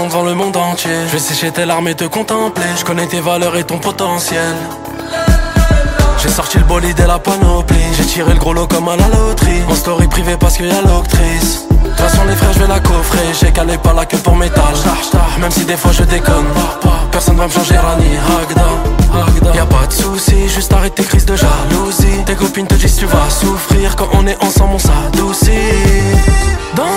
devant le monde entier. Je vais sécher tes larmes et te contempler. Je connais tes valeurs et ton potentiel. J'ai sorti le bolide et la panoplie. J'ai tiré le gros lot comme à la loterie. En story privée parce qu'il y a l'octrice. De toute façon les frères je vais la coffrer. J'ai calé pas la queue pour métal. Même si des fois je déconne. Personne va me changer Rani Hagda. Y'a pas de soucis, juste arrête tes crises de jalousie. Tes copines te disent tu vas souffrir. Quand on est ensemble on s'adoucit. Dans